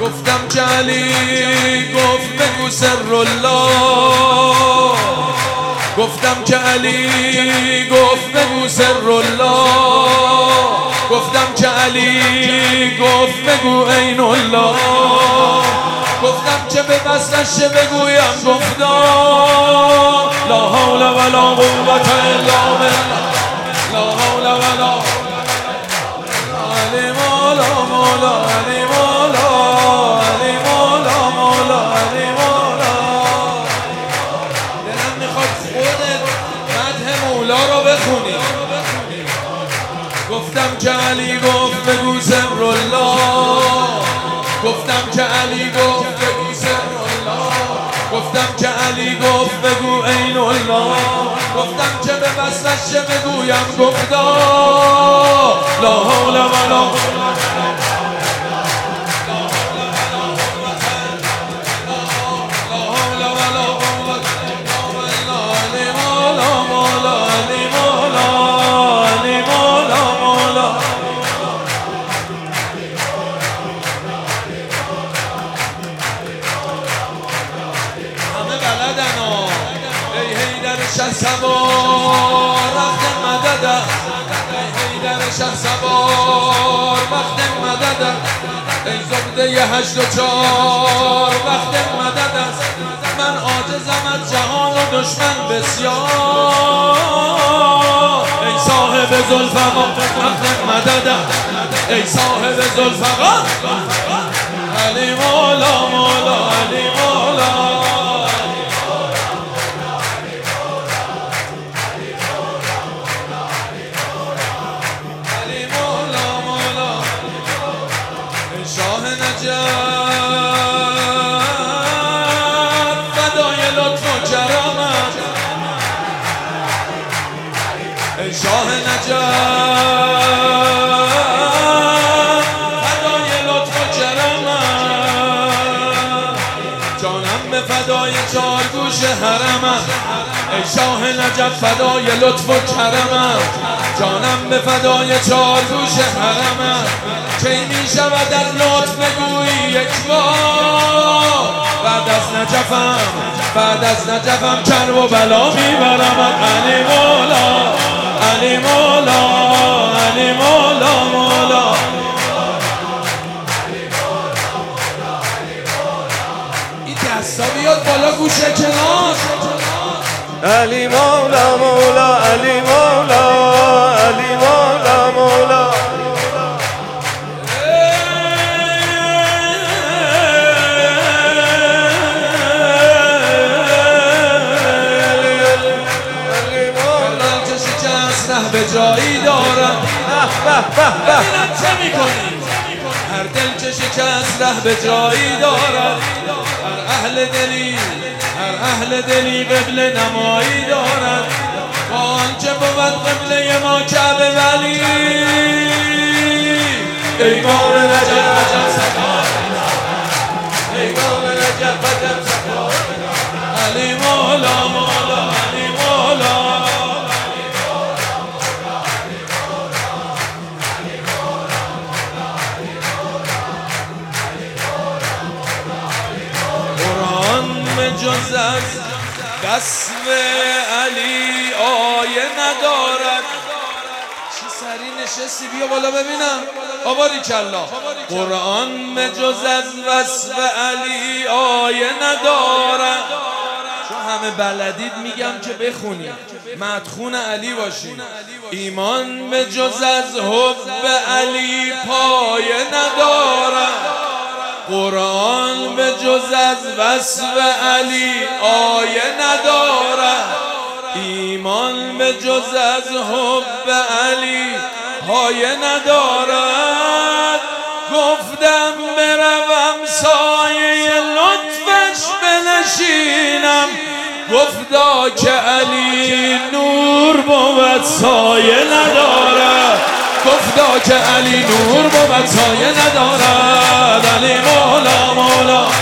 گفتم که علی گفت بگو سر الله، گفتم که علی گفت بگو سر الله، گفتم که علی گفت بگو عین الله، گفتم که به وصلش بگویم گفتا لا حول ولا قوة الا بالله، لا حول ولا علی مولا مولا علی مولا علی مولا مولا علی مولا. دلم میخواد خودت مدح مولا رو بخونی. گفتم که علی گفت بگو سر الله، گفتم که علی گفت بگو سر الله، گفتم که علی گفت بگو عین الله، گفتم که به وصلش بگویم گفتا لا حول ولا شه سوار وقت مدد، ای حیدر شه سوار وقت مدد، ای زبده 8 و 4 وقت مدد است. من عاجزم از جهان و دشمن بسیار، ای صاحب ذوالفقار وقت مدد، ای صاحب ذوالفقار علی مولا مولا علی مولا. شاه نجف فدای لطف و کرامت، ای شاه نجف فدای لطف و کرامت، جانم به فدای 4 گوش حرمت، ای شاه نجف فدای لطف و کرمت، جانم به فدای 4 گوش حرمت. کی می شود از لطف بگویی یک بار، بعد از نجفم کرب و بلا میبرمت. علی مولا علی مولا علی مولا مولا. این دستا بیاد بالا گوشه کنار. علی مولا مولا علی مولا علی مولا مولا. به جایی دارم ببینم چه میکنی. هر دل که شکست ره به جایی دارد، هر اهل دلی قبله نمایی دارد. با آنچه بود قبله ما کعبه ولی، ایمان رجب عجب سفار، ایمان رجب عجب سفار. علی مولا مولا علی مولا. جز از وصف علی آیه ندارد. چی سری نشستی؟ بیا بالا ببینم. آباری کلا. قرآن به جز از وصف علی آیه ندارد. چون همه بلدید میگم که بخونید، مدخون علی باشید. ایمان به جز از حب علی پایه ندارد. قرآن به جز از وصف علی آیه ندارد. ایمان به جز از حب علی پایه ندارد. گفتم بروم سایه لطفش بنشینم، گفتا که علی نور بود سایه ندارد. گفتا که علی نور بود سایه ندارد. علی مولا مولا